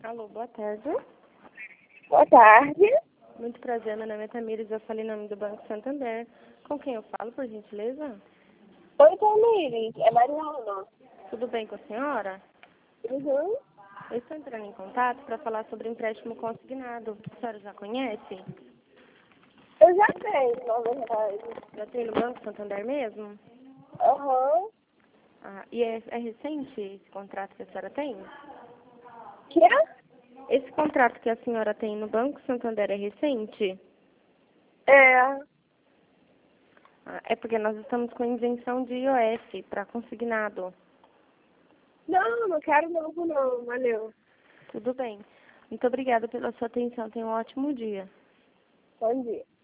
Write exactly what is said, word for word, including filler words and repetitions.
Alô, boa tarde. Boa tarde. Muito prazer, meu nome é Tamires, eu falo em nome do Banco Santander. Com quem eu falo, por gentileza? Oi, Tamires. É Mariana. Tudo bem com a senhora? Uhum. Eu estou entrando em contato para falar sobre empréstimo consignado. A senhora já conhece? Eu já tenho, na verdade. Já tem no Banco Santander mesmo? Aham. Ah, e é, é recente esse contrato que a senhora tem? Que é? Esse contrato que a senhora tem no Banco Santander é recente? É. Ah, é porque nós estamos com isenção de I O F para consignado. Não, não quero novo não. Valeu. Tudo bem. Muito obrigada pela sua atenção. Tenha um ótimo dia. Bom dia.